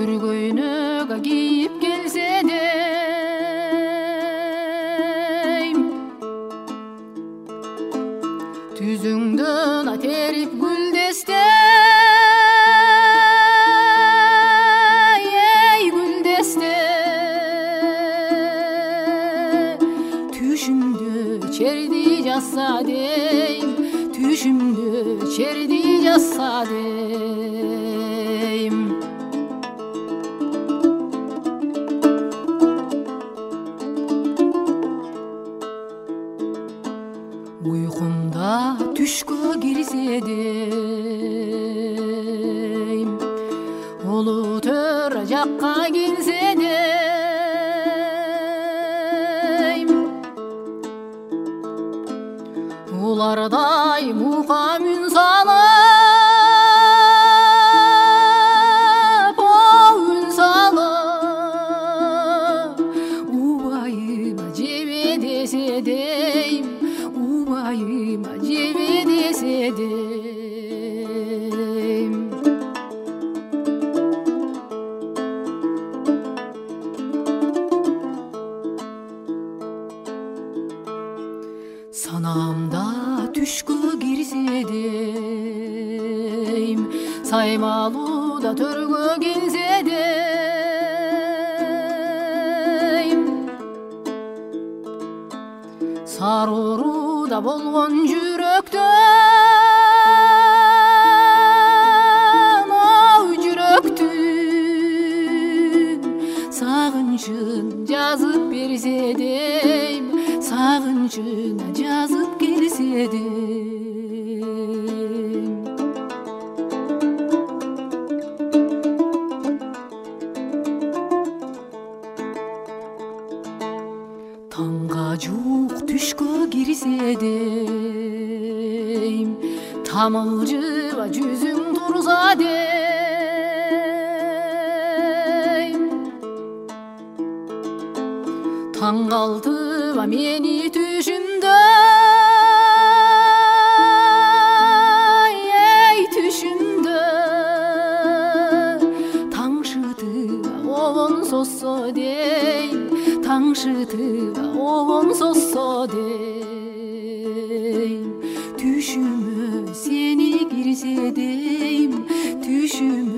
көйнөк кийип келсе дейм, түзүңдөн терип гүлдесте, эй гүлдесте, түшүмдө черди жазса дейм, түшүмдө черди жазса дейм. Уйкумда түшкө кирсе дейм, улуу төр жакка келсе дейм, улардай мука мүн салып, үн салып, убайыма жебе десе дейм, убайыма жебе десе дейм. Санамда түшкө кирсе дейм, саймалууда төргө келсе дейм, саруруда болгон жүрөктөн, жүрөктүн сагынчын жазып берсе дейм, сагынчына жазып келсе дейм. Таңга жук түшкө кирсе дейм, тамылжыба жүзүң турса дейм, таң калтыба мени түшүмдө, эй түшүмдө, таңшытыба обон сосо дейм, таңшытыба обон сосо дейм, түшүмө сени кирсе дейм, түшүмө